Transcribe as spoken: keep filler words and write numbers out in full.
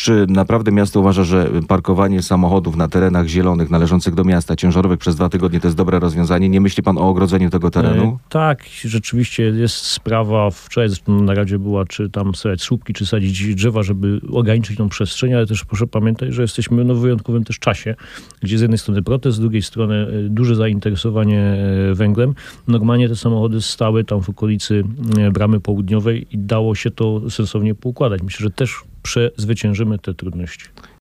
czy naprawdę miasto uważa, że parkowanie samochodów na terenach zielonych należących do miasta, ciężarowych przez dwa tygodnie to jest dobre rozwiązanie? Nie myśli pan o ogrodzeniu tego terenu? E, tak, rzeczywiście jest sprawa, wczoraj zresztą na Radzie była, czy tam sadzić słupki, czy sadzić drzewa, żeby ograniczyć tą przestrzeń, ale też proszę pamiętać, że jesteśmy no, w wyjątkowym też czasie, gdzie z jednej strony protest, z drugiej strony duże zainteresowanie węglem. Normalnie te samochody stały tam w okolicy Bramy Południowej i dało się to sensownie poukładać. Myślę, że też przezwyciężymy te trudności.